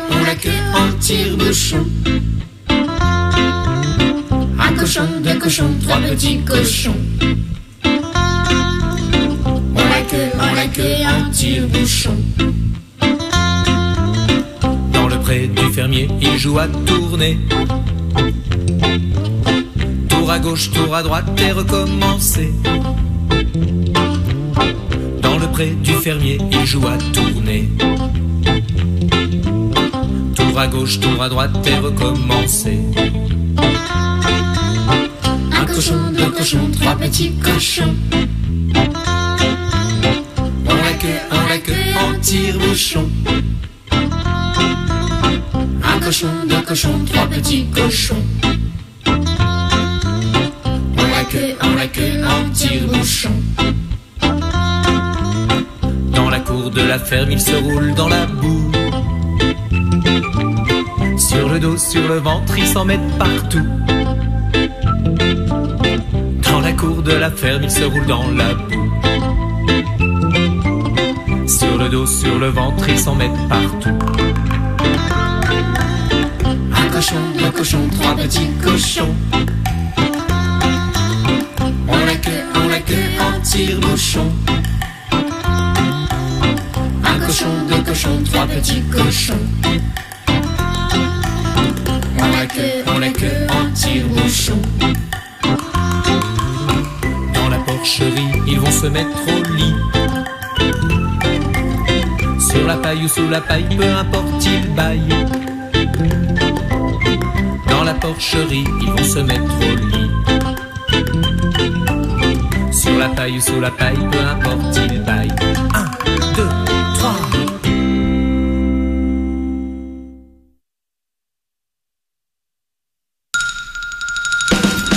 on l'a que en tire-bouchon. Un cochon, deux cochons, trois petits cochons. On l'a que en tire-bouchon. Dans le pré du fermier, il joue à tourner. Tour à gauche, tour à droite et recommencer. Dans le pré du fermier, il joue à tourner. Tour à gauche, tour à droite et recommencer. Un cochon, deux cochons, trois petits cochons. On l'a que en tire-bouchon. Un cochon, deux cochons, trois petits cochons. On l'a que en tire-bouchon. Dans la cour de la ferme, il se roule dans la boue. Sur le dos, sur le ventre, ils s'en mettent partout. Dans la cour de la ferme, il se roule dans la boue. Sur le dos, sur le ventre, ils s'en mettent partout. Un cochon, deux cochons, trois petits cochons. On l'a que en tire-bouchon. Un cochon, deux cochons, trois petits cochons. On l'a que en tire-bouchon. Dans la porcherie, ils vont se mettre au lit. Sur la paille ou sous la paille, peu importe, ils baillent. Dans la porcherie, ils vont se mettre au lit. Sur la paille ou sous la paille, peu importe, ils baillent.